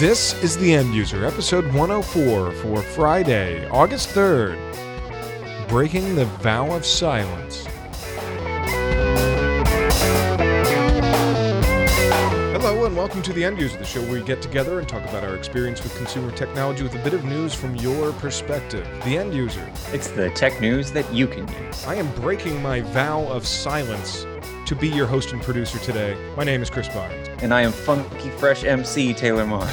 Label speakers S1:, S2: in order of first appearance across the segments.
S1: This is The End User, episode 104 for Friday, August 3rd. Breaking the Vow of Silence. Hello and welcome to The End User, the show where we get together and talk about our experience with consumer technology with a bit of news from your perspective. The End User.
S2: It's the tech news that you can use.
S1: I am breaking my vow of silence to be your host and producer today. My name is Chris Barnes.
S2: And I am Funky Fresh MC Taylor Mon.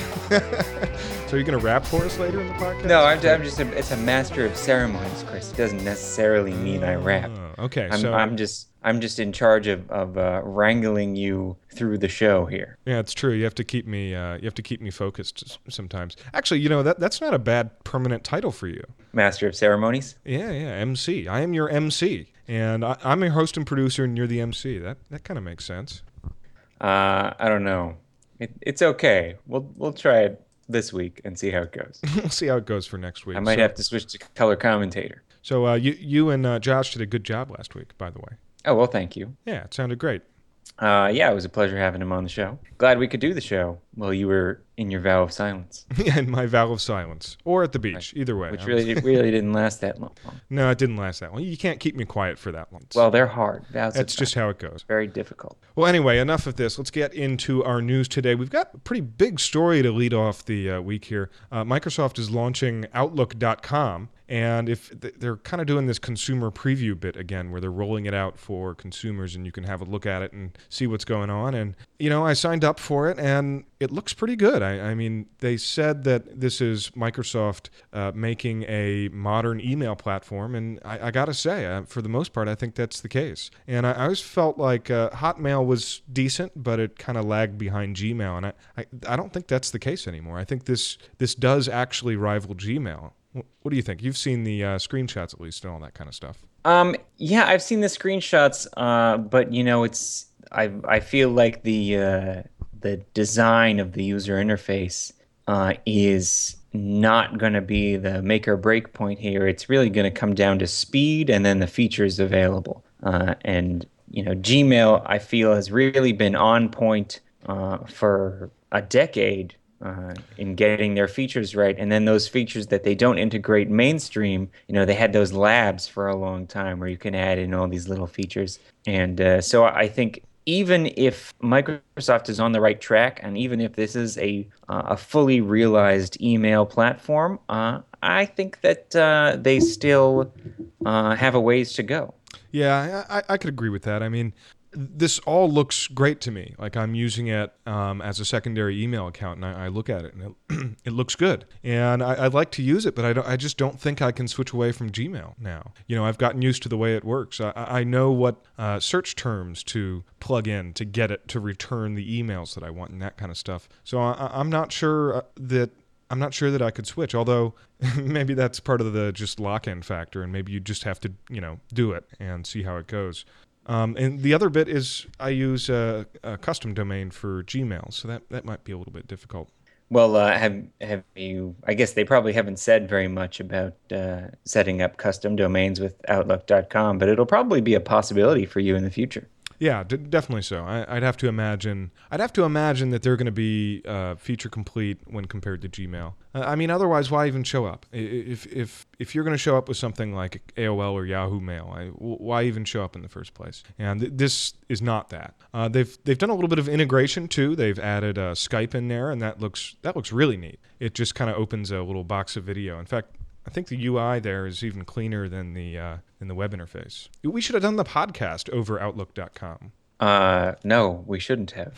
S1: So are you going to rap for us later in the podcast?
S2: No, it's a master of ceremonies, Chris. It doesn't necessarily mean I rap.
S1: Okay,
S2: I'm just in charge of wrangling you through the show here.
S1: Yeah, it's true. You have to keep me focused sometimes. Actually, you know, that's not a bad permanent title for you.
S2: Master of ceremonies?
S1: Yeah, MC. I am your MC. And I'm a host and producer, and you're the MC. That kind of makes sense.
S2: I don't know. It's okay. We'll try it this week and see how it goes.
S1: We'll see how it goes for next week.
S2: I might have to switch to color commentator.
S1: So you and Josh did a good job last week, by the way.
S2: Oh, well, thank you.
S1: Yeah, it sounded great.
S2: Yeah, it was a pleasure having him on the show. Glad we could do the show while you were in your vow of silence.
S1: Yeah, in my vow of silence. Or at the beach, either way.
S2: Which really didn't last that long.
S1: No, it didn't last that long. You can't keep me quiet for that long.
S2: Well, they're hard.
S1: That's just how it goes.
S2: Very difficult.
S1: Well, anyway, enough of this. Let's get into our news today. We've got a pretty big story to lead off the week here. Microsoft is launching Outlook.com. And if they're kind of doing this consumer preview bit again, where they're rolling it out for consumers and you can have a look at it and see what's going on. And, you know, I signed up for it and it looks pretty good. I mean, they said that this is Microsoft making a modern email platform. And I got to say, for the most part, I think that's the case. And I always felt like Hotmail was decent, but it kind of lagged behind Gmail. And I don't think that's the case anymore. I think this does actually rival Gmail. What do you think? You've seen the screenshots at least and all that kind of stuff.
S2: Yeah, I've seen the screenshots, but you know, I feel like the design of the user interface is not going to be the make or break point here. It's really going to come down to speed and then the features available. And you know, Gmail I feel has really been on point for a decade. In getting their features right, and then those features that they don't integrate mainstream, you know, they had those labs for a long time where you can add in all these little features. And so I think even if Microsoft is on the right track, and even if this is a fully realized email platform, I think that they still have a ways to go.
S1: Yeah, I could agree with that. I mean, this all looks great to me. Like I'm using it as a secondary email account, and I look at it, and it looks good. And I'd like to use it, but I just don't think I can switch away from Gmail now. You know, I've gotten used to the way it works. I know what search terms to plug in to get it to return the emails that I want and that kind of stuff. So I'm not sure that I could switch, although maybe that's part of the just lock-in factor, and maybe you just have to, you know, do it and see how it goes. And the other bit is I use a custom domain for Gmail, so that might be a little bit difficult.
S2: Well, have you? I guess they probably haven't said very much about setting up custom domains with Outlook.com, but it'll probably be a possibility for you in the future.
S1: Yeah, definitely so. I'd have to imagine that they're going to be feature complete when compared to Gmail. I mean, otherwise, why even show up? If you're going to show up with something like AOL or Yahoo Mail, why even show up in the first place? And this is not that. They've done a little bit of integration too. They've added Skype in there, and that looks really neat. It just kind of opens a little box of video. In fact, I think the UI there is even cleaner than the web interface. We should have done the podcast over Outlook.com.
S2: No, we shouldn't have.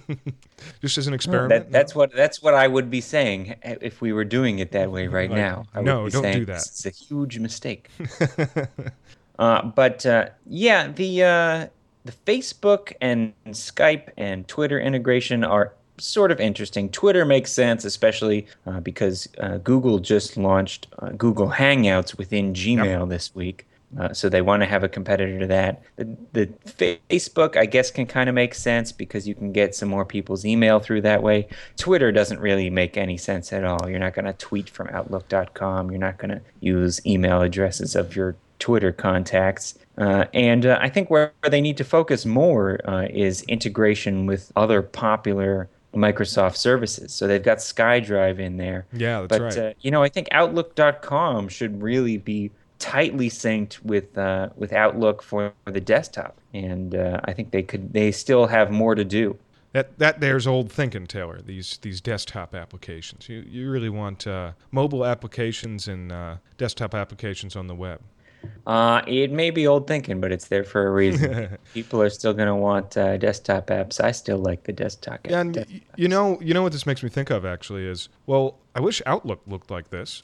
S1: Just as an experiment.
S2: That's what I would be saying if we were doing it that way right now.
S1: No, don't do that.
S2: It's a huge mistake. But yeah, the Facebook and Skype and Twitter integration are sort of interesting. Twitter makes sense, especially because Google just launched Google Hangouts within Gmail this week. So they want to have a competitor to that. The Facebook, I guess, can kind of make sense because you can get some more people's email through that way. Twitter doesn't really make any sense at all. You're not going to tweet from Outlook.com. You're not going to use email addresses of your Twitter contacts. And I think where they need to focus more is integration with other popular Microsoft services. So they've got SkyDrive in there.
S1: Yeah, that's
S2: But
S1: right.
S2: I think Outlook.com should really be tightly synced with Outlook for the desktop, and I think they still have more to do.
S1: That there's old thinking, Taylor. These desktop applications. You really want mobile applications and desktop applications on the web.
S2: It may be old thinking, but it's there for a reason. People are still going to want desktop apps. I still like the
S1: Yeah, and
S2: desktop
S1: you know what this makes me think of actually is, well, I wish Outlook looked like this.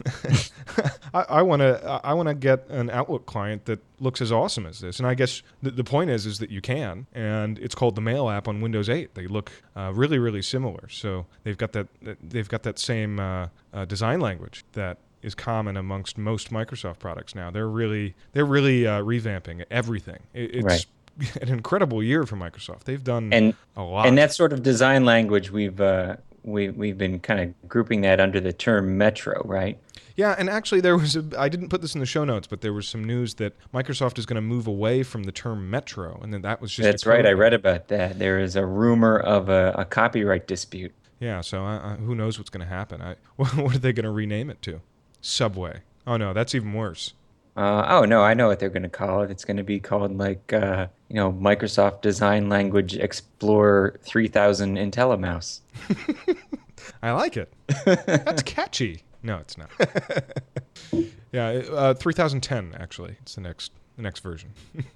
S1: I want to get an Outlook client that looks as awesome as this, and I guess the point is that you can, and it's called the Mail app on Windows 8. They look really really similar, so they've got that same design language that is common amongst most Microsoft products now. They're really revamping everything. It's
S2: Right.
S1: an incredible year for Microsoft. They've done
S2: And
S1: a
S2: and
S1: lot.
S2: that sort of design language we've been kind of grouping that under the term Metro, right?
S1: Yeah, and actually I didn't put this in the show notes, but there was some news that Microsoft is going to move away from the term Metro, and then that was just a
S2: That's right. I
S1: code
S2: read
S1: name.
S2: about that. There is a rumor of a copyright dispute.
S1: Yeah, so who knows what's going to happen? What are they going to rename it to? Subway. Oh no, that's even worse.
S2: Oh no, I know what they're going to call it. It's going to be called like Microsoft Design Language Explorer 3000 IntelliMouse.
S1: I like it. That's catchy. No, it's not. Yeah, 3010 actually. It's the next version.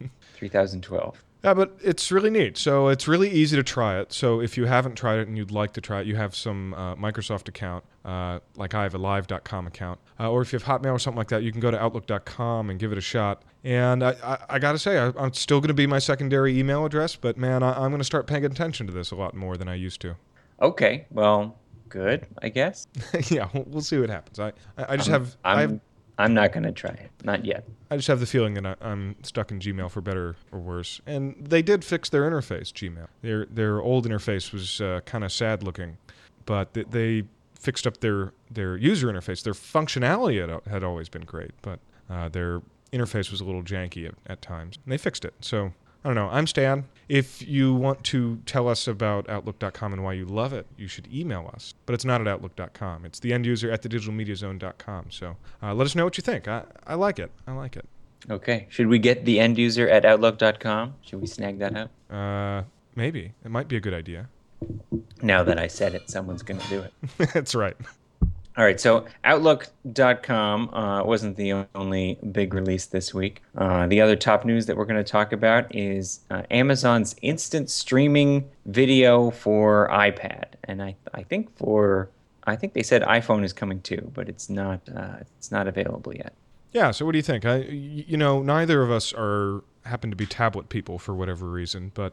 S2: 3012.
S1: Yeah, but it's really neat. So it's really easy to try it. So if you haven't tried it and you'd like to try it, you have some Microsoft account, like I have a live.com account, or if you have Hotmail or something like that, you can go to outlook.com and give it a shot. And I got to say, I'm still going to be my secondary email address, but man, I'm going to start paying attention to this a lot more than I used to.
S2: Okay, well, good, I guess.
S1: Yeah, we'll see what happens. I just
S2: I'm
S1: have
S2: I'm I'm not going to try it. Not yet.
S1: I just have the feeling that I'm stuck in Gmail for better or worse. And they did fix their interface, Gmail. Their old interface was kind of sad looking, but they fixed up their user interface. Their functionality had always been great, but their interface was a little janky at times. And they fixed it. So I don't know. I'm Stan. If you want to tell us about Outlook.com and why you love it, you should email us. But it's not at Outlook.com. It's the end user at thedigitalmediazone.com. So let us know what you think. I like it. I like it.
S2: Okay. Should we get the end user at outlook.com? Should we snag that up?
S1: Maybe. It might be a good idea.
S2: Now that I said it, someone's going to do it.
S1: That's right.
S2: All right, so Outlook.com wasn't the only big release this week. The other top news that we're going to talk about is Amazon's instant streaming video for iPad, and I think they said iPhone is coming too, but it's not available yet.
S1: Yeah, so what do you think? Neither of us happen to be tablet people for whatever reason, but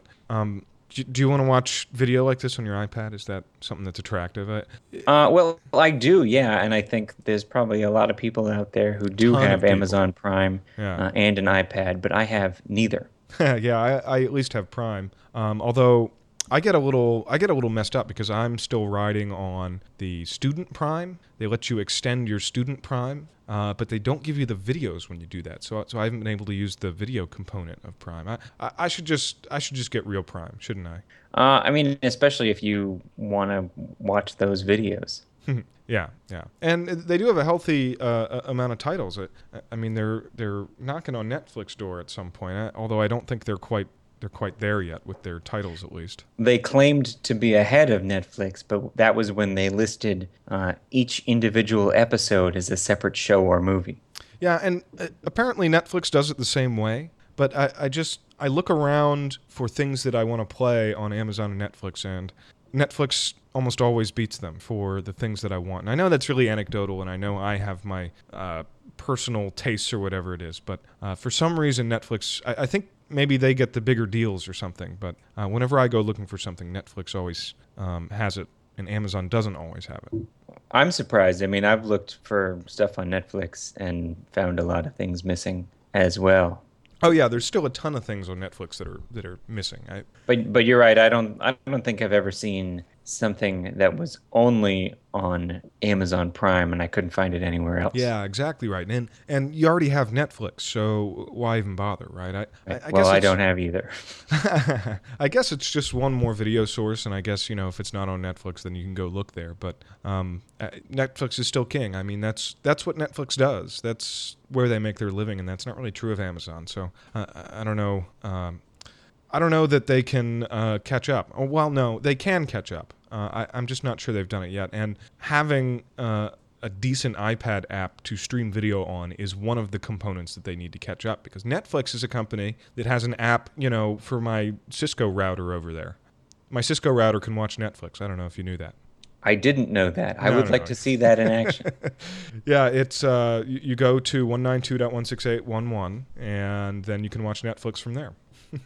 S1: do you want to watch video like this on your iPad? Is that something that's attractive?
S2: Well, I do, yeah, and I think there's probably a lot of people out there who do
S1: Ton of
S2: have
S1: people.
S2: Amazon Prime
S1: Yeah.
S2: and an iPad, but I have neither.
S1: Yeah, I at least have Prime. Although I get a little messed up because I'm still riding on the student Prime. They let you extend your student Prime, but they don't give you the videos when you do that. So I haven't been able to use the video component of Prime. I should just get real Prime, shouldn't I?
S2: I mean, especially if you want to watch those videos.
S1: Yeah, yeah, and they do have a healthy amount of titles. I mean, they're knocking on Netflix door at some point. Although I don't think they're quite there yet with their titles, at least.
S2: They claimed to be ahead of Netflix, but that was when they listed each individual episode as a separate show or movie.
S1: Yeah, and apparently Netflix does it the same way. But I look around for things that I want to play on Amazon and Netflix, and Netflix almost always beats them for the things that I want. And I know that's really anecdotal, and I know I have my personal tastes or whatever it is. But for some reason, Netflix, I think maybe they get the bigger deals or something. But whenever I go looking for something, Netflix always has it, and Amazon doesn't always have it.
S2: I'm surprised. I mean, I've looked for stuff on Netflix and found a lot of things missing as well.
S1: Oh yeah, there's still a ton of things on Netflix that are missing.
S2: But you're right. I don't think I've ever seen something that was only on Amazon Prime and I couldn't find it anywhere else.
S1: Yeah, exactly right. And you already have Netflix, so why even bother, right?
S2: Right.
S1: I
S2: Well,
S1: guess
S2: I
S1: it's
S2: don't have either.
S1: I guess it's just one more video source, and I guess if it's not on Netflix, then you can go look there. But Netflix is still king. I mean, that's what Netflix does. That's where they make their living, and that's not really true of Amazon. So I don't know. I don't know that they can catch up. Oh, well, no, they can catch up. I'm just not sure they've done it yet. And having a decent iPad app to stream video on is one of the components that they need to catch up, because Netflix is a company that has an app, for my Cisco router over there. My Cisco router can watch Netflix. I don't know if you knew that.
S2: I didn't know that. I
S1: No,
S2: would
S1: no,
S2: like
S1: no.
S2: to see that in action.
S1: Yeah, it's you go to 192.168.11, and then you can watch Netflix from there.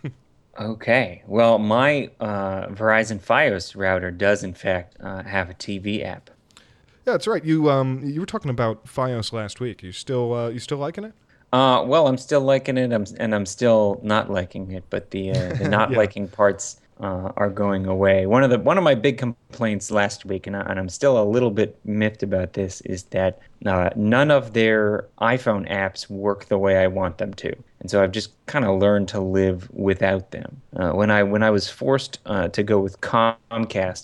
S2: Okay. Well, my Verizon Fios router does in fact have a TV app.
S1: Yeah, that's right. You were talking about FiOS last week. You still liking it?
S2: Well, I'm still liking it, and I'm still not liking it, but the not
S1: Yeah.
S2: liking parts are going away. One of my big complaints last week, and I'm still a little bit miffed about this, is that none of their iPhone apps work the way I want them to, and so I've just kind of learned to live without them. When I was forced to go with Comcast,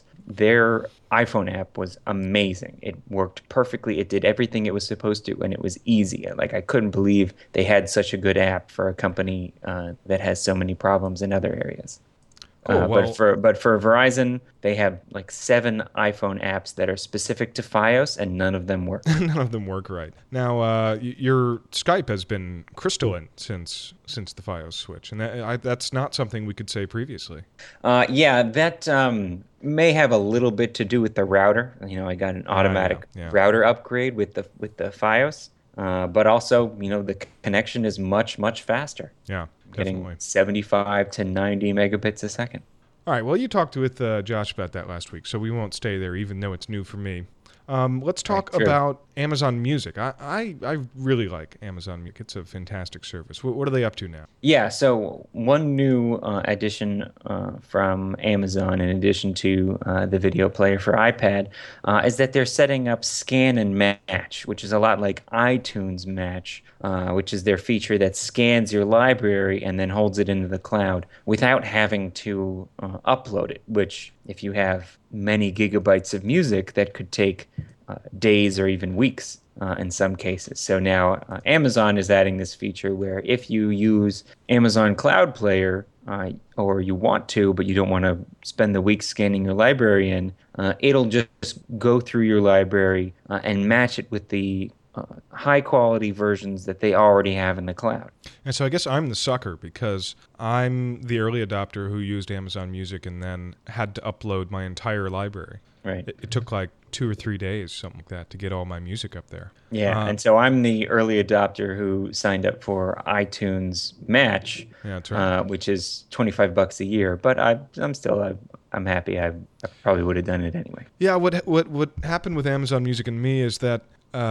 S2: their iPhone app was amazing. It worked perfectly. It did everything it was supposed to, and it was easy. Like, I couldn't believe they had such a good app for a company that has so many problems in other areas.
S1: Oh,
S2: But
S1: well,
S2: for Verizon, they have like 7 iPhone apps that are specific to FiOS, and none of them work.
S1: none of them work right. Now, your Skype has been crystalline since the FiOS switch, and that's not something we could say previously.
S2: Yeah, that may have a little bit to do with the router. I got an
S1: Yeah,
S2: automatic
S1: yeah,
S2: router upgrade with the FiOS, but also, the connection is much, much faster,
S1: yeah,
S2: getting
S1: definitely.
S2: 75 to 90 megabits a second.
S1: All right. Well, you talked with Josh about that last week, so we won't stay there, even though it's new for me. Let's
S2: Right,
S1: talk
S2: true.
S1: about Amazon Music. I really like Amazon Music. It's a fantastic service. What are they up to now?
S2: Yeah, so one new addition from Amazon, in addition to the video player for iPad, is that they're setting up Scan and Match, which is a lot like iTunes Match, which is their feature that scans your library and then holds it into the cloud without having to upload it, which, if you have many gigabytes of music, that could take days or even weeks in some cases. So now Amazon is adding this feature where if you use Amazon Cloud Player, or you want to, but you don't want to spend the week scanning your library it'll just go through your library and match it with the high quality versions that they already have in the cloud.
S1: And so I guess I'm the sucker, because I'm the early adopter who used Amazon Music and then had to upload my entire library.
S2: Right.
S1: It took like 2 or 3 days, something like that, to get all my music up there.
S2: Yeah,
S1: Uh,
S2: and so I'm the early adopter who signed up for iTunes Match,
S1: yeah, that's right.
S2: which is $25 a year. But I'm happy. I probably would have done it anyway.
S1: Yeah, what happened with Amazon Music and me is that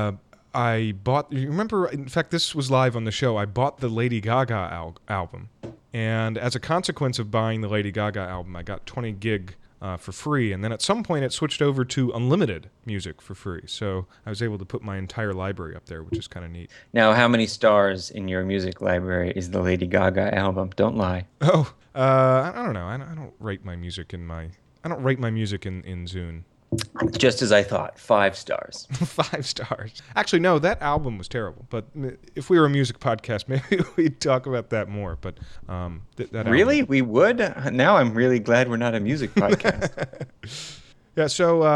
S1: I bought. You remember? In fact, this was live on the show. I bought the Lady Gaga album, and as a consequence of buying the Lady Gaga album, I got 20 gig for free. And then at some point, it switched over to unlimited music for free. So I was able to put my entire library up there, which is kind of neat.
S2: Now, how many stars in your music library is the Lady Gaga album? Don't lie.
S1: Oh, I don't know. I don't rate my music in my. I don't rate my music in Zune.
S2: Just as I thought, 5 stars.
S1: 5 stars. Actually, no, that album was terrible. But if we were a music podcast, maybe we'd talk about that more. But that
S2: Really?
S1: album.
S2: We would? Now I'm really glad we're not a music podcast.
S1: Yeah.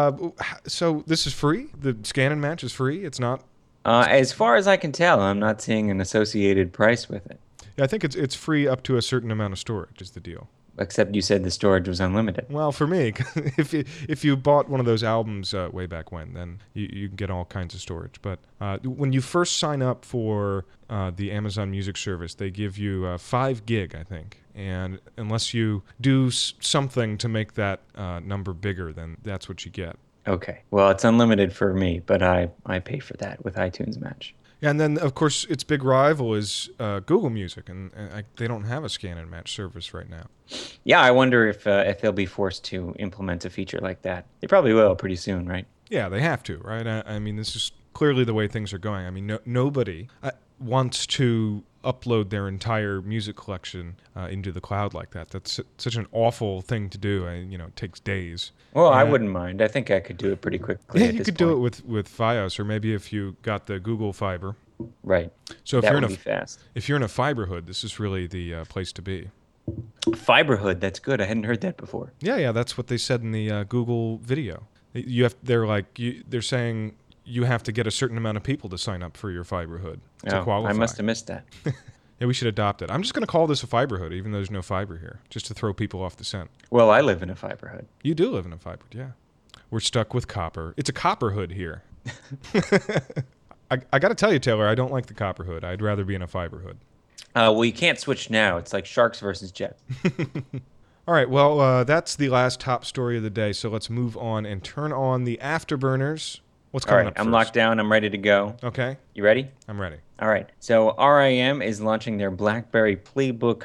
S1: So this is free. The Scan and Match is free. It's not.
S2: As far as I can tell, I'm not seeing an associated price with it.
S1: Yeah, I think it's free up to a certain amount of storage is the deal.
S2: Except you said the storage was unlimited.
S1: Well, for me, if you bought one of those albums way back when, then you can get all kinds of storage. But when you first sign up for the Amazon Music service, they give you 5 gig, I think. And unless you do something to make that number bigger, then that's what you get.
S2: Okay. Well, it's unlimited for me, but I pay for that with iTunes Match.
S1: And then, of course, its big rival is Google Music, and they don't have a scan and match service right now.
S2: Yeah, I wonder if they'll be forced to implement a feature like that. They probably will pretty soon, right?
S1: Yeah, they have to, right? I mean, this is clearly the way things are going. I mean, nobody wants to upload their entire music collection into the cloud like that. That's such an awful thing to do. It takes days.
S2: Well, I wouldn't mind. I think I could do it pretty quickly.
S1: Yeah, you could do it with Fios, or maybe if you got the Google Fiber.
S2: Right.
S1: So if
S2: that
S1: you're
S2: would be fast.
S1: If you're in a fiber hood, this is really the place to be.
S2: Fiberhood, that's good. I hadn't heard that before.
S1: Yeah, that's what they said in the Google video. They're saying you have to get a certain amount of people to sign up for your fiberhood to qualify.
S2: I must have missed that.
S1: Yeah, we should adopt it. I'm just going to call this a fiberhood, even though there's no fiber here, just to throw people off the scent.
S2: Well, I live in a fiberhood.
S1: You do live in a fiberhood, yeah. We're stuck with copper. It's a copper hood here. I got to tell you, Taylor, I don't like the copper hood. I'd rather be in a fiber hood.
S2: Well, you can't switch now. It's like Sharks versus Jets.
S1: All right, well, that's the last top story of the day, so let's move on and turn on the afterburners. What's coming up first?
S2: I'm locked down. I'm ready to go.
S1: Okay.
S2: You ready?
S1: I'm ready.
S2: All right. So RIM is launching their BlackBerry Playbook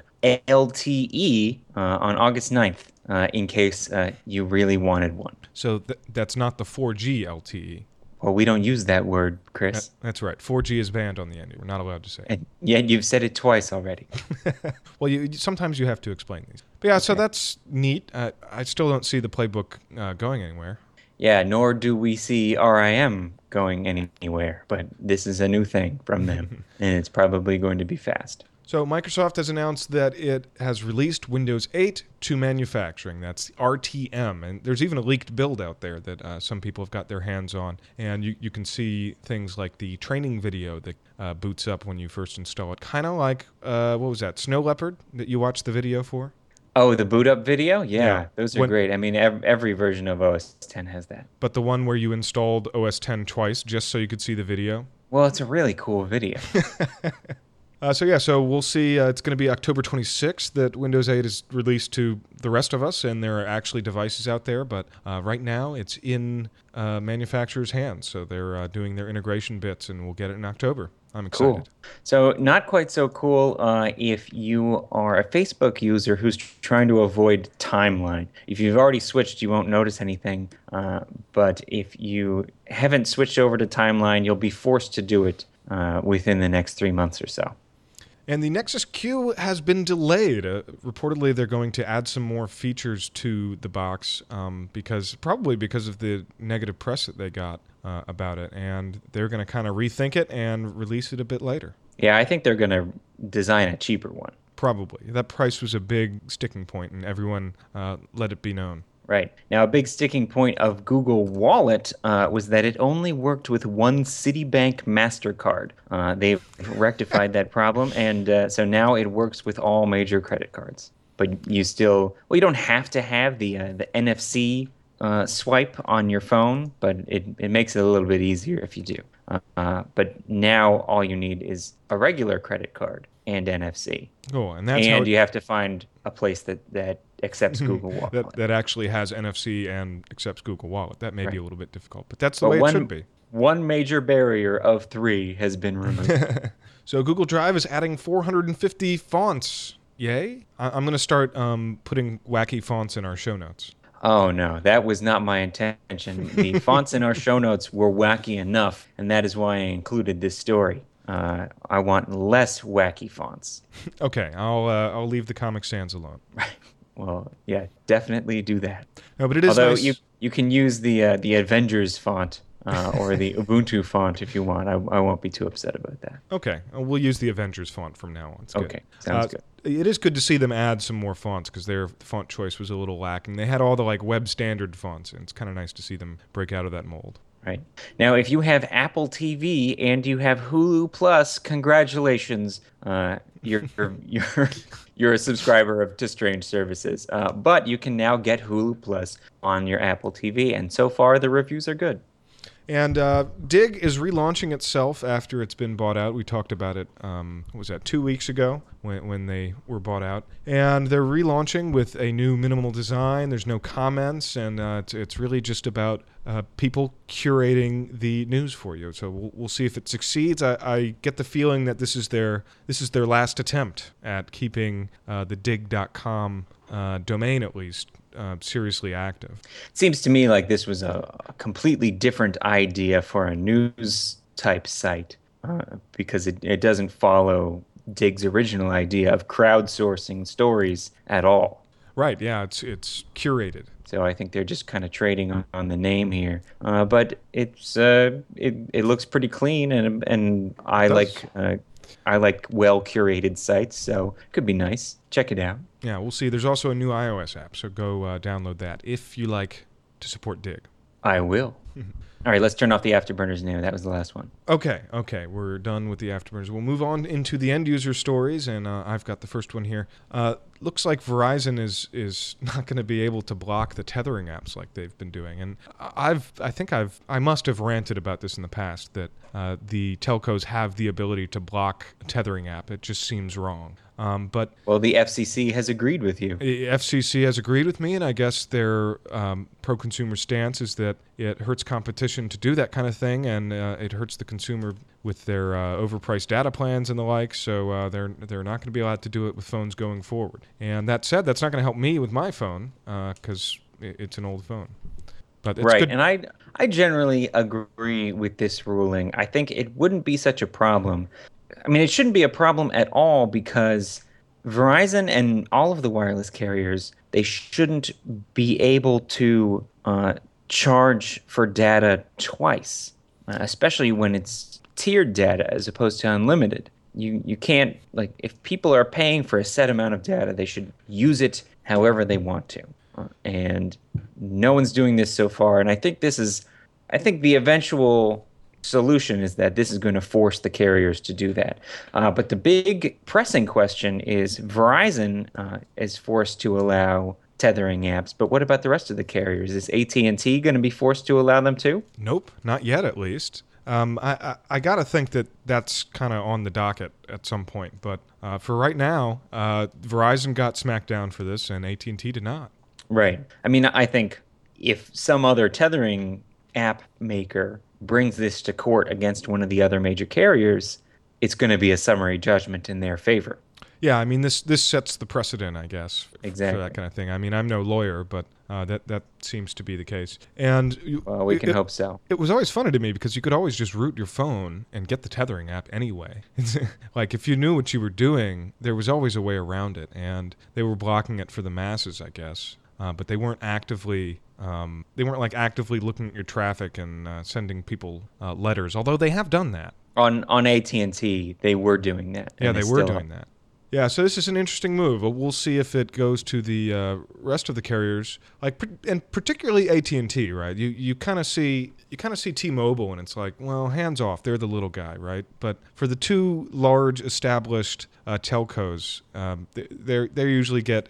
S2: LTE on August 9th, in case you really wanted one.
S1: So that's not the 4G LTE.
S2: Well, we don't use that word, Chris.
S1: That's right. 4G is banned on the end. We're not allowed to say it.
S2: And yet you've said it twice already.
S1: Well, sometimes you have to explain these. But yeah, okay. So that's neat. I still don't see the Playbook going anywhere.
S2: Yeah, nor do we see RIM going anywhere. But this is a new thing from them, and it's probably going to be fast.
S1: So Microsoft has announced that it has released Windows 8 to manufacturing. That's RTM. And there's even a leaked build out there that some people have got their hands on. And you can see things like the training video that boots up when you first install it. Kind of like, what was that, Snow Leopard that you watched the video for?
S2: Oh, the boot up video? Yeah. Those are great. I mean, every version of OS X has that.
S1: But the one where you installed OS X twice just so you could see the video?
S2: Well, it's a really cool video.
S1: So we'll see. It's going to be October 26th that Windows 8 is released to the rest of us, and there are actually devices out there. But right now, it's in manufacturers' hands. So they're doing their integration bits, and we'll get it in October. I'm excited.
S2: Cool. So not quite so cool if you are a Facebook user who's trying to avoid timeline. If you've already switched, you won't notice anything. But if you haven't switched over to timeline, you'll be forced to do it within the next 3 months or so.
S1: And the Nexus Q has been delayed. Reportedly, they're going to add some more features to the box because of the negative press that they got about it. And they're going to kind of rethink it and release it a bit later.
S2: Yeah, I think they're going to design a cheaper one.
S1: Probably. That price was a big sticking point, and everyone let it be known.
S2: Right. Now, a big sticking point of Google Wallet was that it only worked with one Citibank MasterCard. They've rectified that problem, and so now it works with all major credit cards. But you don't have to have the NFC swipe on your phone, but it makes it a little bit easier if you do. But now all you need is a regular credit card and NFC.
S1: Oh, and
S2: you have to find a place that accepts Google Wallet.
S1: that actually has NFC and accepts Google Wallet. That may be a little bit difficult, but that's the way it should be.
S2: One major barrier of 3 has been removed.
S1: So Google Drive is adding 450 fonts. Yay! I'm going to start putting wacky fonts in our show notes.
S2: Oh, no, that was not my intention. The fonts in our show notes were wacky enough, and that is why I included this story. I want less wacky fonts.
S1: Okay, I'll leave the Comic Sans alone.
S2: Right. Well, yeah, definitely do that.
S1: No, but it is
S2: Although
S1: nice.
S2: you can use the Avengers font or the Ubuntu font if you want. I won't be too upset about that.
S1: Okay, we'll use the Avengers font from now on. It's good.
S2: Okay, sounds good.
S1: It is good to see them add some more fonts because their font choice was a little lacking. They had all the web standard fonts, and it's kind of nice to see them break out of that mold.
S2: Right. Now, if you have Apple TV and you have Hulu Plus, congratulations. You're a subscriber to Strange Services. But you can now get Hulu Plus on your Apple TV, and so far the reviews are good.
S1: And Dig is relaunching itself after it's been bought out. We talked about it, what was that, 2 weeks ago when they were bought out. And they're relaunching with a new minimal design. There's no comments, and it's really just about people curating the news for you. So we'll see if it succeeds. I get the feeling that this is their last attempt at keeping the dig.com domain, at least, seriously active.
S2: It seems to me like this was a completely different idea for a news type site because it doesn't follow Dig's original idea of crowdsourcing stories at all.
S1: Right, yeah, it's curated.
S2: So I think they're just kind of trading on the name here, but it looks pretty clean, and I like well curated sites, so it could be nice. Check it out.
S1: Yeah, we'll see. There's also a new iOS app, so go download that if you like to support Dig.
S2: I will. All right, let's turn off the Afterburners now. That was the last one.
S1: Okay, we're done with the Afterburners. We'll move on into the end user stories, and I've got the first one here. Looks like Verizon is not going to be able to block the tethering apps like they've been doing, and I must have ranted about this in the past that the telcos have the ability to block a tethering app. It just seems wrong. But
S2: the FCC has agreed with you.
S1: The FCC has agreed with me, and I guess their pro-consumer stance is that it hurts competition to do that kind of thing, and it hurts the consumer with their overpriced data plans and the like. So they're not going to be allowed to do it with phones going forward. And that said, that's not going to help me with my phone because it's an old phone. But it's
S2: right,
S1: good.
S2: And I generally agree with this ruling. I think it wouldn't be such a problem. I mean, it shouldn't be a problem at all because Verizon and all of the wireless carriers, they shouldn't be able to charge for data twice, especially when it's tiered data as opposed to unlimited. You can't, like, if people are paying for a set amount of data, they should use it however they want to. And no one's doing this so far. And I think the eventual solution is that this is going to force the carriers to do that. But the big pressing question is Verizon is forced to allow tethering apps, but what about the rest of the carriers? Is AT&T going to be forced to allow them too?
S1: Nope, not yet at least. I got to think that that's kind of on the docket at some point. But for right now, Verizon got smacked down for this and AT&T did not.
S2: Right. I mean, I think if some other tethering app maker brings this to court against one of the other major carriers, it's going to be a summary judgment in their favor.
S1: Yeah, I mean, this sets the precedent, I guess,
S2: exactly.
S1: for that kind of thing. I mean, I'm no lawyer, but that seems to be the case. And
S2: we can hope so.
S1: It was always funny to me because you could always just root your phone and get the tethering app anyway. Like, if you knew what you were doing, there was always a way around it, and they were blocking it for the masses, I guess. But they weren't actively actively looking at your traffic and sending people letters, although they have done that.
S2: On AT&T, they were doing that.
S1: Yeah, they were doing that. Yeah, so this is an interesting move. We'll see if it goes to the rest of the carriers, and particularly AT&T, right? You kind of see T-Mobile, and it's like, well, hands off. They're the little guy, right? But for the two large established telcos, they usually get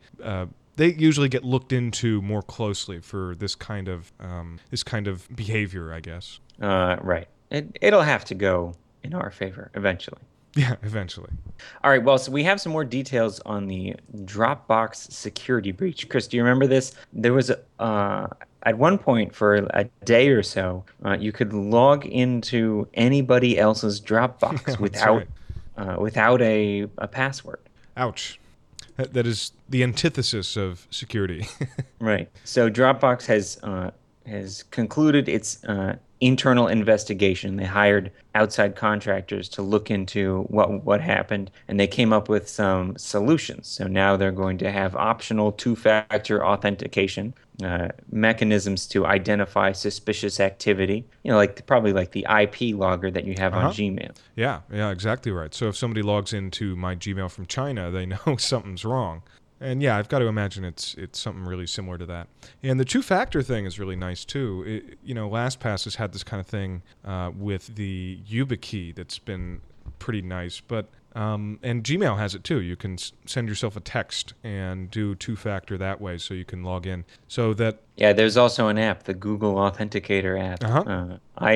S1: they usually get looked into more closely for this kind of behavior, I guess.
S2: Right. It'll have to go in our favor eventually.
S1: Yeah, eventually.
S2: All right, well, so we have some more details on the Dropbox security breach. Chris, do you remember this? There was at one point for a day or so, you could log into anybody else's Dropbox without a password.
S1: Ouch. That is the antithesis of security.
S2: Right. So Dropbox has concluded its internal investigation. They hired outside contractors to look into what happened, and they came up with some solutions. So now they're going to have optional two-factor authentication, mechanisms to identify suspicious activity, probably like the IP logger that you have on Gmail.
S1: Yeah, exactly right. So if somebody logs into my Gmail from China, they know something's wrong. And yeah, I've got to imagine it's something really similar to that. And the two-factor thing is really nice too. LastPass has had this kind of thing with the YubiKey that's been pretty nice. But And Gmail has it too. You can send yourself a text and do two-factor that way, so you can log in. So that
S2: Yeah, there's also an app, the Google Authenticator app.
S1: uh-huh.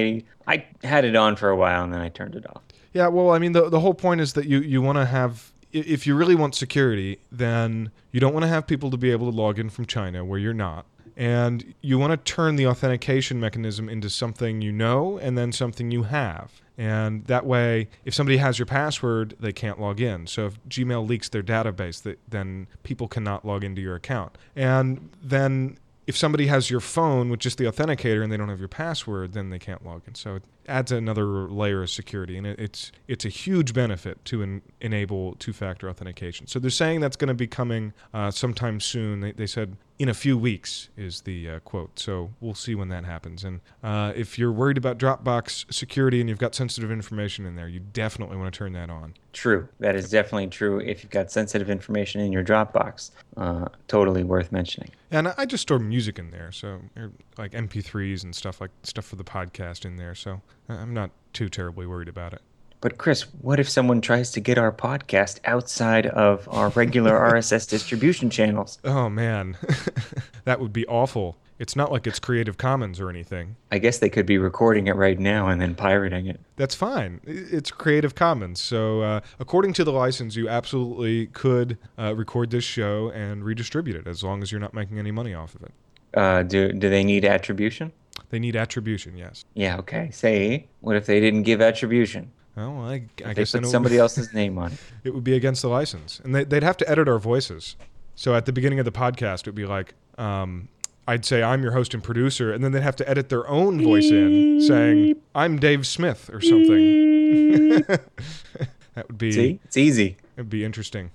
S2: I had it on for a while and then I turned it off.
S1: Yeah, well, I mean, the whole point is that you want to have, if you really want security, then you don't want to have people to be able to log in from China where you're not. And you want to turn the authentication mechanism into something you know and then something you have. And that way, if somebody has your password, they can't log in. So if Gmail leaks their database, then people cannot log into your account. And then if somebody has your phone with just the authenticator and they don't have your password, then they can't log in. So it adds another layer of security, and it's a huge benefit to enable two-factor authentication. So they're saying that's going to be coming sometime soon. They said in a few weeks is the quote. So we'll see when that happens. And if you're worried about Dropbox security and you've got sensitive information in there, you definitely want to turn that on.
S2: True. That is definitely true if you've got sensitive information in your Dropbox. Totally worth mentioning.
S1: And I just store music in there, so like MP3s and stuff for the podcast in there. So I'm not too terribly worried about it.
S2: But Chris, what if someone tries to get our podcast outside of our regular RSS distribution channels?
S1: Oh, man. That would be awful. It's not like it's Creative Commons or anything.
S2: I guess they could be recording it right now and then pirating it.
S1: That's fine. It's Creative Commons. So according to the license, you absolutely could record this show and redistribute it as long as you're not making any money off of it.
S2: Do they need attribution?
S1: They need attribution, yes.
S2: Yeah, okay. Say, what if they didn't give attribution?
S1: Oh, I
S2: They
S1: guess
S2: put somebody else's name on it.
S1: It would be against the license. And they'd have to edit our voices. So at the beginning of the podcast, it would be like, I'd say, I'm your host and producer, and then they'd have to edit their own voice in saying, I'm Dave Smith or something. That would be...
S2: See? It's easy.
S1: It would be interesting.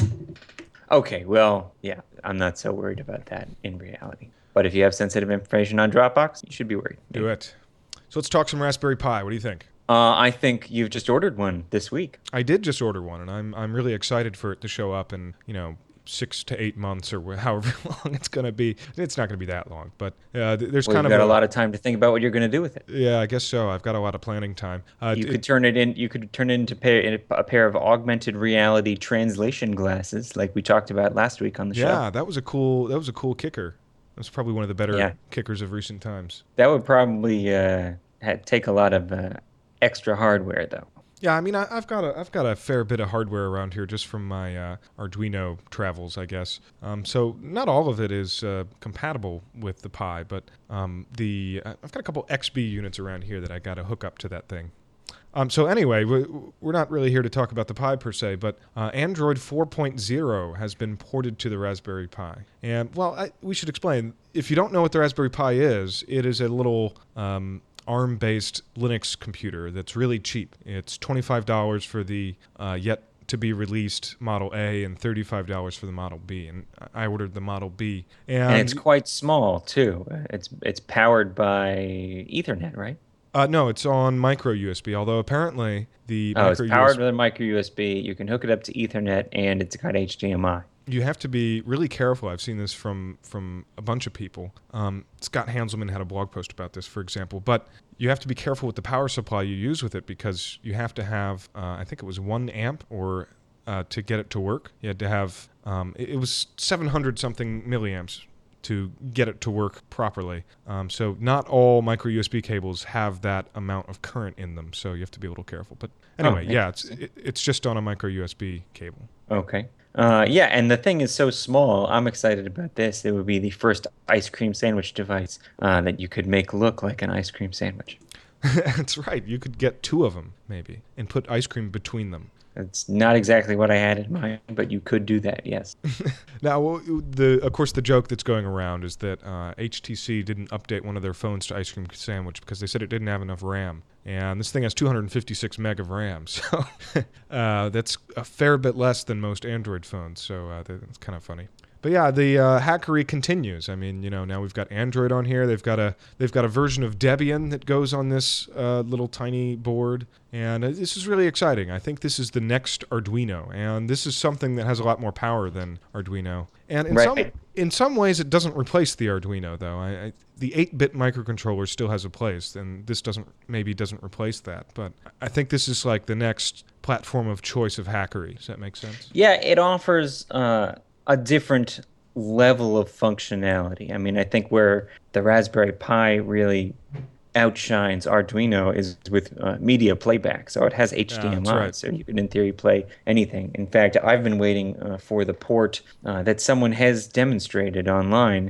S2: Okay, well, yeah, I'm not so worried about that in reality. But if you have sensitive information on Dropbox, you should be worried.
S1: Do it. So let's talk some Raspberry Pi. What do you think?
S2: I think you've just ordered one this week.
S1: I did just order one, and I'm really excited for it to show up in 6 to 8 months or however long it's going to be. It's not going to be that long, but there's kind of
S2: got a lot of time to think about what you're going to do with it.
S1: Yeah, I guess so. I've got a lot of planning time.
S2: You could turn it into a pair of augmented reality translation glasses, like we talked about last week on the show.
S1: Yeah, that was a cool kicker. That's probably one of the better kickers of recent times.
S2: That would probably take a lot of extra hardware, though.
S1: Yeah, I mean, I've got a fair bit of hardware around here just from my Arduino travels, I guess. So not all of it is compatible with the Pi, but I've got a couple XB units around here that I got to hook up to that thing. So anyway, we're not really here to talk about the Pi per se, but Android 4.0 has been ported to the Raspberry Pi. And, well, we should explain. If you don't know what the Raspberry Pi is, it is a little ARM-based Linux computer that's really cheap. It's $25 for the yet-to-be-released Model A and $35 for the Model B. And I ordered the Model B.
S2: And it's quite small, too. It's powered by Ethernet, right?
S1: No, it's on micro USB, although apparently
S2: it's powered with a micro USB. You can hook it up to Ethernet, and it's got HDMI.
S1: You have to be really careful. I've seen this from a bunch of people. Scott Hanselman had a blog post about this, for example. But you have to be careful with the power supply you use with it because you have to have, I think it was 1 amp or to get it to work. You had to have, it was 700-something milliamps to get it to work properly. So not all micro USB cables have that amount of current in them, so you have to be a little careful. But anyway, it's just on a micro USB cable.
S2: Okay. Yeah, and the thing is so small. I'm excited about this. It would be the first ice cream sandwich device that you could make look like an ice cream sandwich.
S1: That's right. You could get 2 of them, maybe, and put ice cream between them.
S2: That's not exactly what I had in mind, but you could do that, yes.
S1: Now, of course, the joke that's going around is that HTC didn't update one of their phones to Ice Cream Sandwich because they said it didn't have enough RAM. And this thing has 256 meg of RAM, so that's a fair bit less than most Android phones, so that's kind of funny. But yeah, the hackery continues. I mean, now we've got Android on here. They've got a version of Debian that goes on this little tiny board, and this is really exciting. I think this is the next Arduino, and this is something that has a lot more power than Arduino. And in some ways, it doesn't replace the Arduino, though. The 8-bit microcontroller still has a place, and this doesn't replace that. But I think this is like the next platform of choice of hackery. Does that make sense?
S2: Yeah, it offers a different level of functionality. I mean, I think where the Raspberry Pi really outshines Arduino is with media playback. So it has HDMI,
S1: right.
S2: so you can, in theory, play anything. In fact, I've been waiting for the port that someone has demonstrated online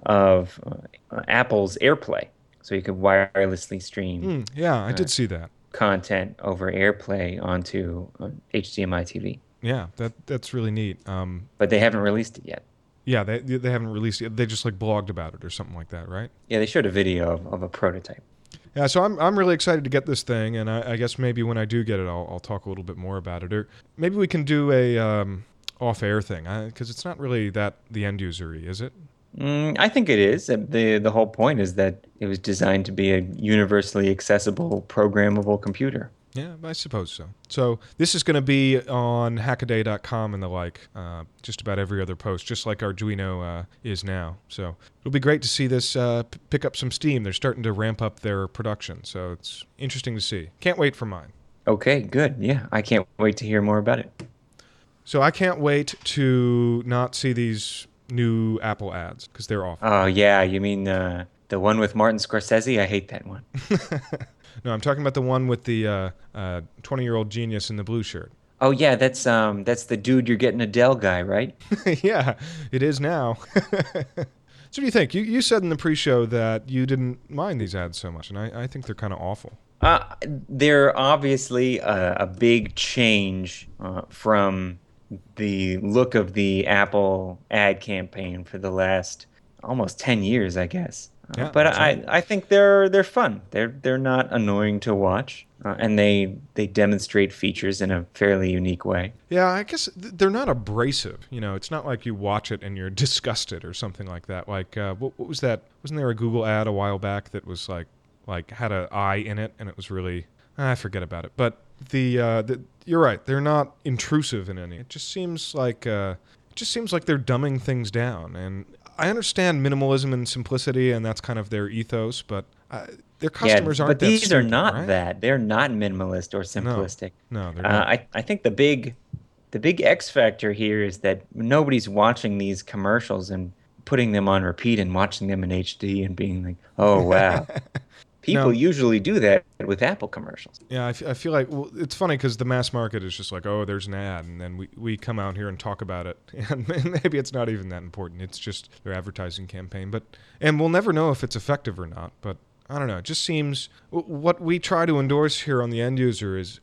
S2: of Apple's AirPlay. So you could wirelessly stream.
S1: Yeah, I did see that.
S2: Content over AirPlay onto HDMI TV.
S1: Yeah, that's really neat.
S2: But they haven't released it yet.
S1: Yeah, they haven't released it. They just like blogged about it or something like that, right?
S2: Yeah, they showed a video of a prototype.
S1: Yeah, so I'm really excited to get this thing, and I guess maybe when I do get it, I'll talk a little bit more about it, or maybe we can do a off-air thing, because it's not really that the end user-y, is it?
S2: I think it is. The whole point is that it was designed to be a universally accessible, programmable computer.
S1: Yeah, I suppose so. So this is going to be on Hackaday.com and the like, just about every other post, just like Arduino is now. So it'll be great to see this pick up some steam. They're starting to ramp up their production, so it's interesting to see. Can't wait for mine.
S2: Okay, good. Yeah, I can't wait to hear more about it.
S1: So I can't wait to not see these new Apple ads, because they're awful.
S2: Oh, yeah, you mean the one with Martin Scorsese? I hate that one.
S1: No, I'm talking about the one with the 20-year-old genius in the blue shirt.
S2: Oh yeah, that's the dude you're getting Adele guy, right?
S1: Yeah, it is now. So what do you think? You said in the pre-show that you didn't mind these ads so much, and I think they're kind of awful.
S2: They're obviously a big change from the look of the Apple ad campaign for the last almost 10 years, I guess.
S1: Yeah,
S2: but
S1: right.
S2: I think they're fun. They're not annoying to watch, and they demonstrate features in a fairly unique way.
S1: Yeah, I guess they're not abrasive. It's not like you watch it and you're disgusted or something like that. Like what was that? Wasn't there a Google ad a while back that was like had an eye in it, and it was really I forget about it. But the you're right. They're not intrusive in any. It just seems like they're dumbing things down. And I understand minimalism and simplicity, and that's kind of their ethos. But their customers aren't.
S2: But these
S1: stupid,
S2: are not
S1: right?
S2: that. They're not minimalist or simplistic.
S1: No, they're not.
S2: I think the big X factor here is that nobody's watching these commercials and putting them on repeat and watching them in HD and being like, oh wow. People usually do that with Apple commercials.
S1: Yeah, I feel like it's funny because the mass market is just like, oh, there's an ad, and then we come out here and talk about it, and maybe it's not even that important. It's just their advertising campaign, and we'll never know if it's effective or not. But I don't know. It just seems what we try to endorse here on the end user is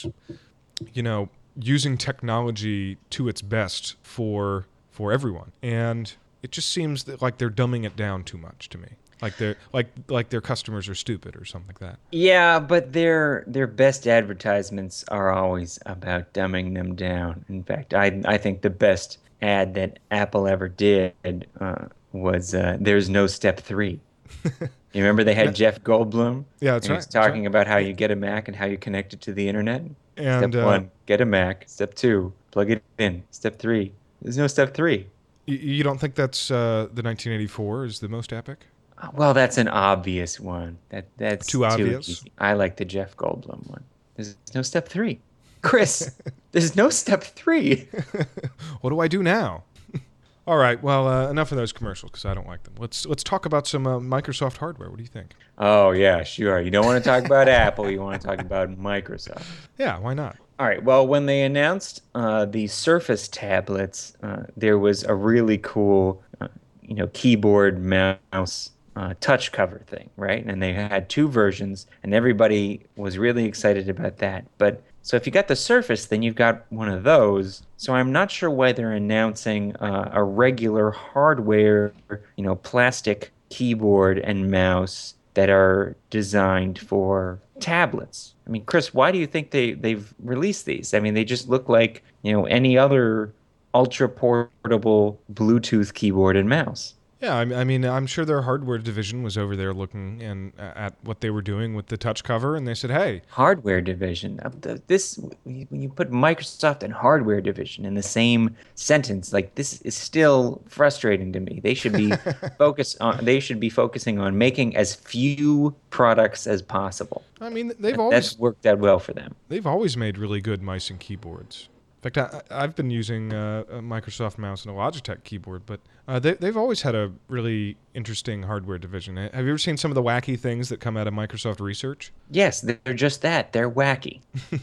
S1: using technology to its best for everyone, and it just seems like they're dumbing it down too much to me. Like they're like their customers are stupid or something like that.
S2: Yeah, but their best advertisements are always about dumbing them down. In fact, I think the best ad that Apple ever did was "There's no step 3." You remember they had Jeff Goldblum?
S1: Yeah, that's
S2: and
S1: right.
S2: He was talking about how you get a Mac and how you connect it to the internet.
S1: And,
S2: Step 1, get a Mac. Step 2, plug it in. Step 3, there's no step 3.
S1: You don't think that's the 1984 is the most epic?
S2: Well, that's an obvious one. That's
S1: too obvious.
S2: Easy. I like the Jeff Goldblum one. There's no step 3. Chris, there's no step 3.
S1: What do I do now? All right. Well, enough of those commercials because I don't like them. Let's talk about some Microsoft hardware. What do you think?
S2: Oh yeah, sure. You don't want to talk about Apple. You want to talk about Microsoft.
S1: Yeah, why not?
S2: All right. Well, when they announced the Surface tablets, there was a really cool, keyboard, mouse, touch cover thing, right? And they had 2 versions, and everybody was really excited about that. But so if you got the Surface, then you've got one of those. So I'm not sure why they're announcing a regular hardware, plastic keyboard and mouse that are designed for tablets. I mean, Chris, why do you think they've released these? I mean, they just look like, any other ultra portable Bluetooth keyboard and mouse.
S1: Yeah, I mean, I'm sure their hardware division was over there looking and at what they were doing with the touch cover, and they said, "Hey,
S2: Hardware division. This when you put Microsoft and hardware division in the same sentence, like this is still frustrating to me. They should be focusing on making as few products as possible.
S1: I mean,
S2: That's worked out well for them.
S1: they've always made really good mice and keyboards. In fact, I've been using a Microsoft mouse and a Logitech keyboard, but they've always had a really interesting hardware division. Have you ever seen some of the wacky things that come out of Microsoft research?
S2: Yes, they're just that. They're wacky.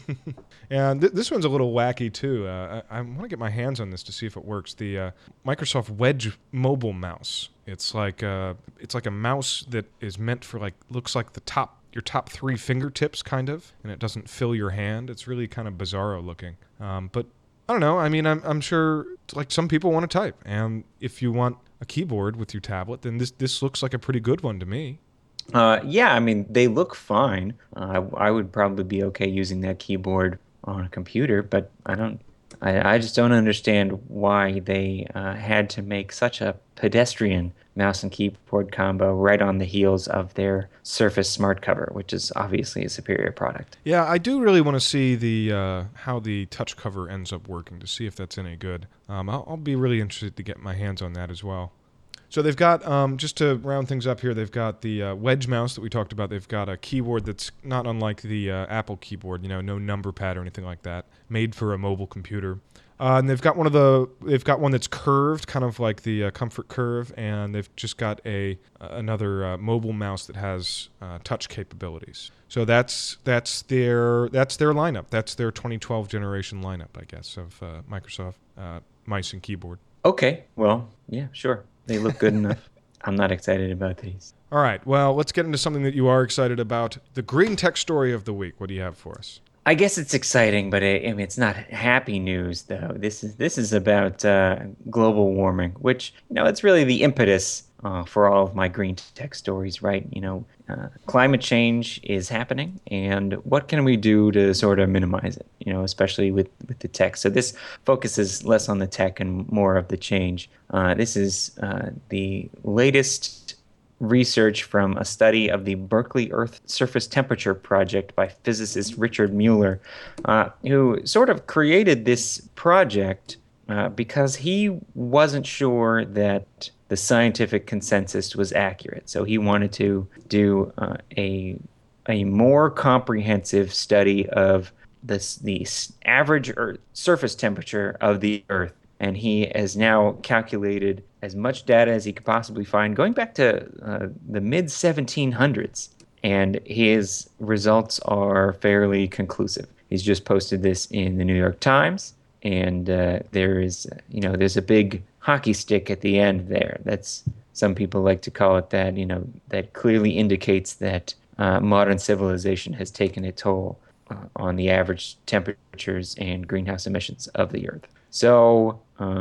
S1: And this one's a little wacky too. I want to get my hands on this to see if it works. The Microsoft Wedge mobile mouse. It's like a mouse that is meant for looks like your top three fingertips kind of, and it doesn't fill your hand. It's really kind of bizarro looking. But I don't know. I mean, I'm sure like some people want to type, and if you want a keyboard with your tablet, then this looks like a pretty good one to me.
S2: Yeah, I mean, they look fine. I would probably be okay using that keyboard on a computer, but I just don't understand why they had to make such a pedestrian mouse and keyboard combo right on the heels of their Surface Smart Cover, which is obviously a superior product.
S1: Yeah, I do really want to see the how the touch cover ends up working to see if that's any good. I'll be really interested to get my hands on that as well. So they've got, just to round things up here, they've got the Wedge mouse that we talked about. They've got a keyboard that's not unlike the Apple keyboard, no number pad or anything like that, made for a mobile computer. And they've got one that's curved, kind of like the Comfort Curve, and they've just got another mobile mouse that has touch capabilities. So that's their lineup. That's their 2012 generation lineup, I guess, of Microsoft mice and keyboard.
S2: Okay, well, yeah, sure. They look good enough. I'm not excited about these.
S1: All right, well, let's get into something that you are excited about. The green tech story of the week. What do you have for us?
S2: I guess it's exciting, but I mean, it's not happy news, though. This is about global warming, which, it's really the impetus for all of my green tech stories, right? Climate change is happening, and what can we do to sort of minimize it, especially with the tech. So this focuses less on the tech and more of the change. This is the latest research from a study of the Berkeley Earth Surface Temperature Project by physicist Richard Mueller, who sort of created this project because he wasn't sure that the scientific consensus was accurate. So he wanted to do a more comprehensive study of the average surface temperature of the Earth. And he has now calculated as much data as he could possibly find, going back to the mid-1700s. And his results are fairly conclusive. He's just posted this in the New York Times, and there's a big hockey stick at the end there. That's, some people like to call it that. That clearly indicates that modern civilization has taken a toll on the average temperatures and greenhouse emissions of the Earth. So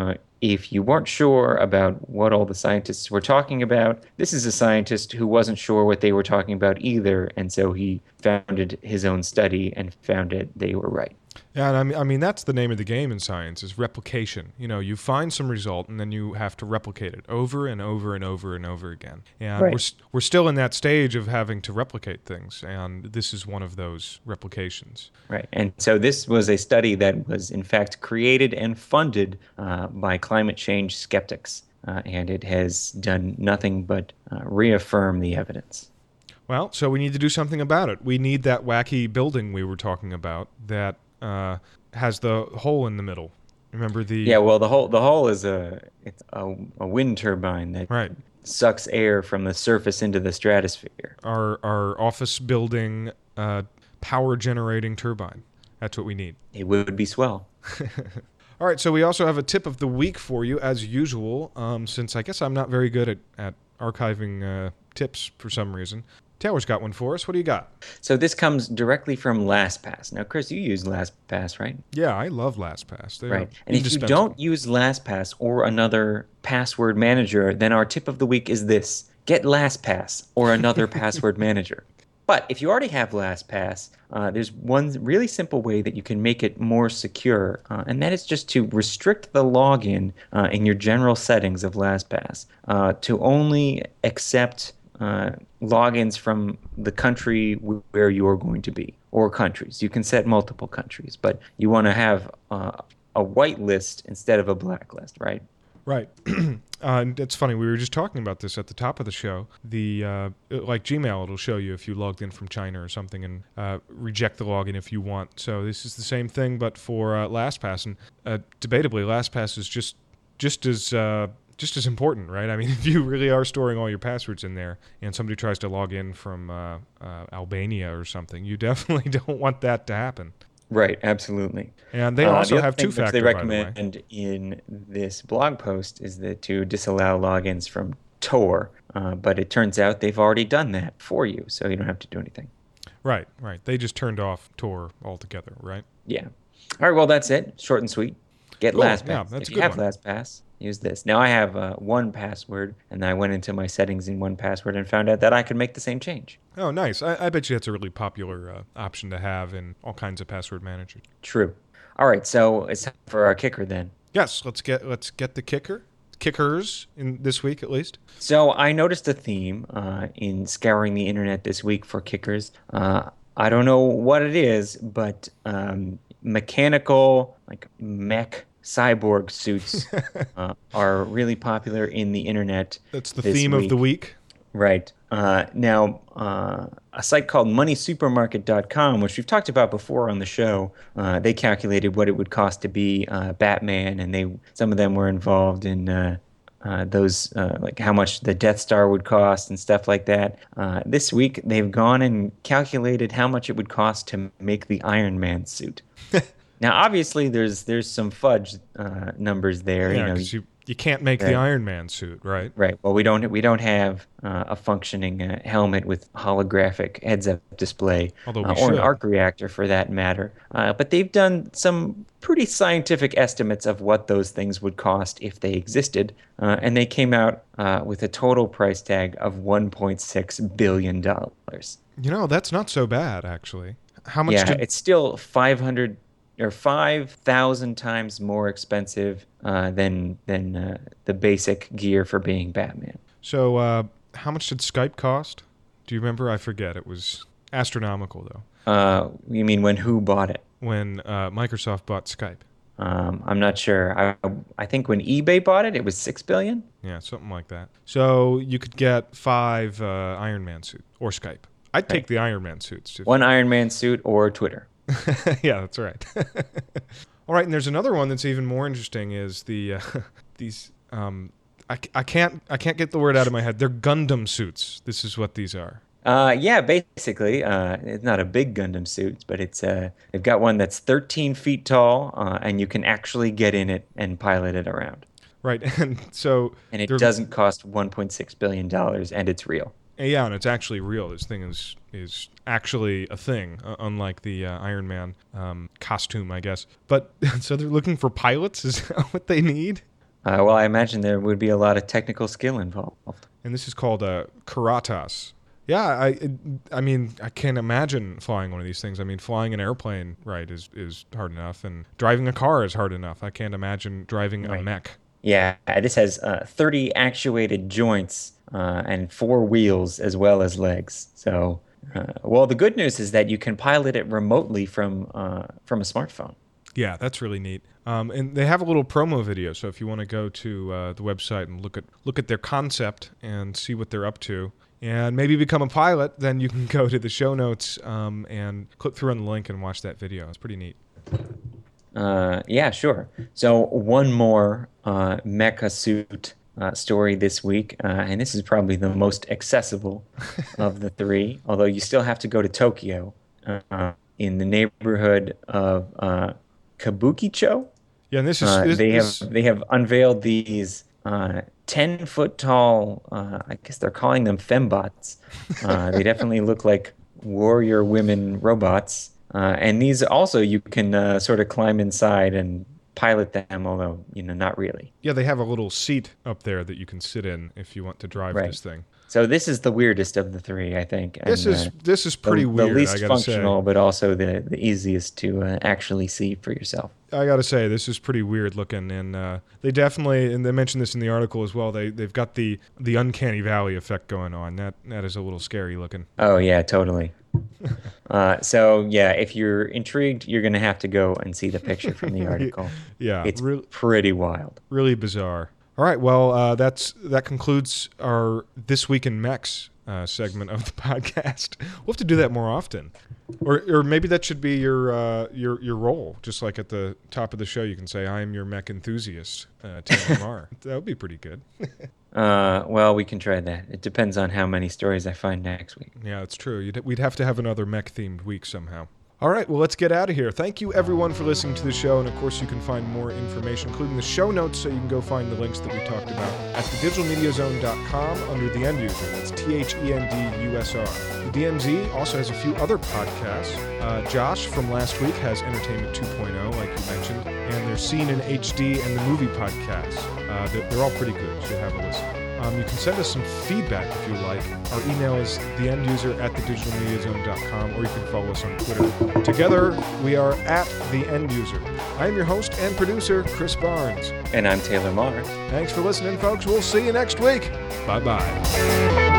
S2: if you weren't sure about what all the scientists were talking about, this is a scientist who wasn't sure what they were talking about either, and so he founded his own study and found it they were right.
S1: Yeah, and I mean that's the name of the game in science, is replication. You find some result and then you have to replicate it over and over and over and over again. And
S2: right.
S1: we're still in that stage of having to replicate things, and this is one of those replications.
S2: Right, and so this was a study that was in fact created and funded by climate change skeptics, and it has done nothing but reaffirm the evidence.
S1: Well, so we need to do something about it. We need that wacky building we were talking about that has the hole in the middle. Remember the?
S2: Yeah, well, the hole is a wind turbine that
S1: right.
S2: sucks air from the surface into the stratosphere.
S1: Our office building power generating turbine. That's what we need.
S2: It would be swell.
S1: All right, so we also have a tip of the week for you, as usual, since I guess I'm not very good at archiving tips for some reason. Taylor's got one for us. What do you got?
S2: So this comes directly from LastPass. Now, Chris, you use LastPass, right?
S1: Yeah, I love LastPass. They're
S2: right. And if you don't use LastPass or another password manager, then our tip of the week is this: get LastPass or another password manager. But if you already have LastPass, there's one really simple way that you can make it more secure, and that is just to restrict the login in your general settings of LastPass to only accept logins from the country where you're going to be, or countries. You can set multiple countries, but you want to have a white list instead of a black list, right?
S1: Right. And it's funny. We were just talking about this at the top of the show. Like Gmail, it'll show you if you logged in from China or something, and reject the login if you want. So this is the same thing, but for LastPass. And debatably, LastPass is just as important, right? I mean, if you really are storing all your passwords in there, and somebody tries to log in from Albania or something, you definitely don't want that to happen.
S2: Right, absolutely.
S1: And they also
S2: The other
S1: have
S2: thing which they
S1: two-factor, by the way.
S2: recommend in this blog post is that to disallow logins from Tor, but it turns out they've already done that for you, so you don't have to do anything.
S1: Right, right. They just turned off Tor altogether, right?
S2: Yeah. All right, well, that's it. Short and sweet. Get
S1: Cool.
S2: LastPass.
S1: Yeah, that's
S2: If
S1: a
S2: you
S1: good
S2: have
S1: one.
S2: LastPass, use this. Now I have 1Password, and I went into my settings in 1Password and found out that I could make the same change.
S1: Oh, nice. I bet you that's a really popular option to have in all kinds of password managers.
S2: True. All right, so it's time for our kicker then.
S1: Yes, let's get the kickers in this week at least.
S2: So I noticed a theme in scouring the internet this week for kickers. I don't know what it is, but mechanical, like mech cyborg suits are really popular in the internet
S1: That's the
S2: this
S1: theme of the week.
S2: Right. Now, a site called moneysupermarket.com, which we've talked about before on the show, they calculated what it would cost to be Batman, and some of them were involved in those, like how much the Death Star would cost and stuff like that. This week, they've gone and calculated how much it would cost to make the Iron Man suit. Now, obviously, there's some fudge numbers there.
S1: Yeah, because you can't make the Iron Man suit, right?
S2: Right. Well, we don't have a functioning helmet with holographic heads-up display,
S1: Although we
S2: or
S1: should.
S2: an arc reactor for that matter. But they've done some pretty scientific estimates of what those things would cost if they existed, and they came out with a total price tag of $1.6 billion.
S1: That's not so bad, actually. How much
S2: Yeah,
S1: did
S2: it's still 500 or 5,000 times more expensive than the basic gear for being Batman.
S1: So, how much did Skype cost? Do you remember? I forget. It was astronomical, though.
S2: You mean when who bought it?
S1: When Microsoft bought Skype.
S2: I'm not sure. I think when eBay bought it, it was $6 billion.
S1: Yeah, something like that. So you could get 5 Iron Man suits or Skype. I'd take the Iron Man suits.
S2: One Iron Man suit or Twitter.
S1: Yeah, that's right. All right, and there's another one that's even more interesting. Is these? I can't get the word out of my head. They're Gundam suits. This is what these are.
S2: Yeah, basically, it's not a big Gundam suit, but they've got one that's 13 feet tall, and you can actually get in it and pilot it around.
S1: Right, and so
S2: And it doesn't cost $1.6 billion, and it's real.
S1: Yeah, and it's actually real. This thing is actually a thing, unlike the Iron Man costume, I guess. But so they're looking for pilots. Is that what they need?
S2: Well, I imagine there would be a lot of technical skill involved.
S1: And this is called Karatas. Yeah, I mean, I can't imagine flying one of these things. I mean, flying an airplane, right, is hard enough, and driving a car is hard enough. I can't imagine driving a mech.
S2: Yeah, this has 30 actuated joints and 4 wheels as well as legs. So, well, the good news is that you can pilot it remotely from a smartphone.
S1: Yeah, that's really neat. And they have a little promo video. So if you want to go to the website and look at their concept and see what they're up to, and maybe become a pilot, then you can go to the show notes and click through on the link and watch that video. It's pretty neat.
S2: Yeah, sure. So one more mecha suit story this week, and this is probably the most accessible of the 3, although you still have to go to Tokyo in the neighborhood of Kabukicho.
S1: Yeah, and this is
S2: they have unveiled these 10-foot tall, I guess they're calling them fembots. They definitely look like warrior women robots. And these also you can sort of climb inside and pilot them, although, not really.
S1: Yeah, they have a little seat up there that you can sit in if you want to drive this thing.
S2: So this is the weirdest of the three, I think.
S1: This
S2: And,
S1: is this is pretty
S2: the
S1: weird.
S2: least
S1: I gotta
S2: functional,
S1: say.
S2: but also the easiest to actually see for yourself.
S1: I gotta say this is pretty weird looking, and they definitely, and they mentioned this in the article as well. They've got the uncanny valley effect going on. That is a little scary looking.
S2: Oh yeah, totally. So yeah, if you're intrigued, you're gonna have to go and see the picture from the article.
S1: Yeah,
S2: It's pretty wild.
S1: really bizarre. All right, well, that concludes our This Week in Mechs segment of the podcast. We'll have to do that more often, or maybe that should be your role. Just like at the top of the show, you can say, "I am your mech enthusiast, Tim Lamar." That would be pretty good.
S2: Well, we can try that. It depends on how many stories I find next week.
S1: Yeah, it's true. We'd have to have another mech-themed week somehow. All right, well, let's get out of here. Thank you, everyone, for listening to the show. And, of course, you can find more information, including the show notes, so you can go find the links that we talked about at thedigitalmediazone.com under the end user. That's THENDUSR. The DMZ also has a few other podcasts. Josh from last week has Entertainment 2.0, like you mentioned, and there's Scene in HD and the movie podcasts. They're all pretty good. You should have a listen. You can send us some feedback if you like. Our email is theenduser@thedigitalmediazone.com, or you can follow us on Twitter. Together, we are at The End User. I am your host and producer, Chris Barnes.
S2: And I'm Taylor Marr.
S1: Thanks for listening, folks. We'll see you next week. Bye-bye.